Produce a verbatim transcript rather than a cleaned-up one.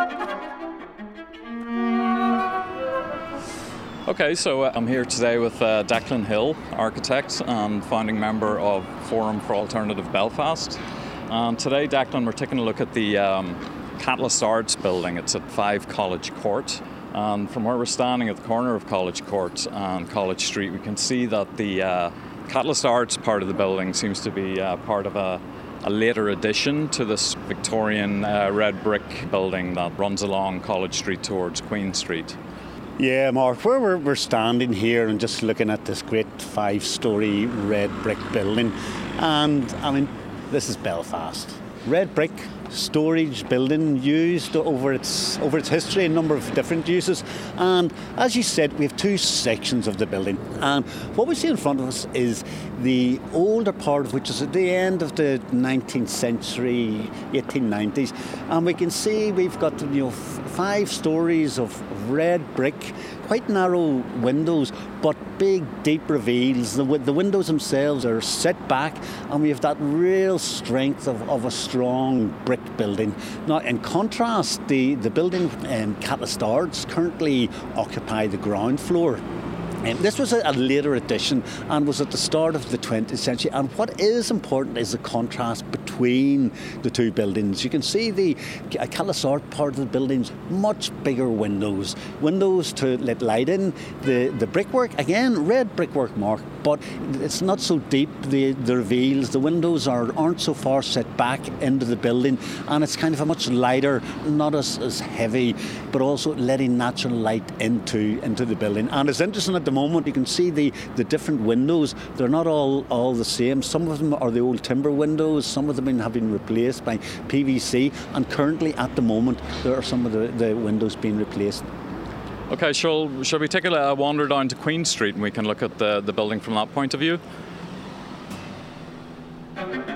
Okay, so uh, I'm here today with uh, Declan Hill, architect and founding member of Forum for Alternative Belfast. And today, Declan, we're taking a look at the um, Catalyst Arts building. It's at five College Court. And from where we're standing at the corner of College Court and College Street, we can see that the uh, Catalyst Arts part of the building seems to be uh, part of a, a later addition to this Victorian uh, red brick building that runs along College Street towards Queen Street. Yeah, Mark, where we're, we're standing here and just looking at this great five-storey red brick building, and I mean, this is Belfast. Red brick storage building used over its over its history, a number of different uses, and as you said, we have two sections of the building, and what we see in front of us is the older part of which is at the end of the nineteenth century, eighteen nineties, and we can see we've got, you know, five stories of red brick, quite narrow windows, but big, deep reveals. The, the windows themselves are set back, and we have that real strength of, of a strong brick building. Now, in contrast, the, the building in Catalyst Arts currently occupy the ground floor. Um, this was a, a later addition and was at the start of the twentieth century, and what is important is the contrast between the two buildings. You can see the uh, Catalyst Arts part of the buildings, much bigger windows, windows to let light in. The, the brickwork, again, red brickwork, Mark, but it's not so deep, the, the reveals, the windows are, aren't so far set back into the building, and it's kind of a much lighter, not as, as heavy, but also letting natural light into, into the building. And it's interesting at the moment, you can see the, the different windows. They're not all, all the same. Some of them are the old timber windows, some of them have been replaced by P V C, and currently at the moment there are some of the, the windows being replaced. Okay, shall, shall we take a, a wander down to Queen Street and we can look at the, the building from that point of view?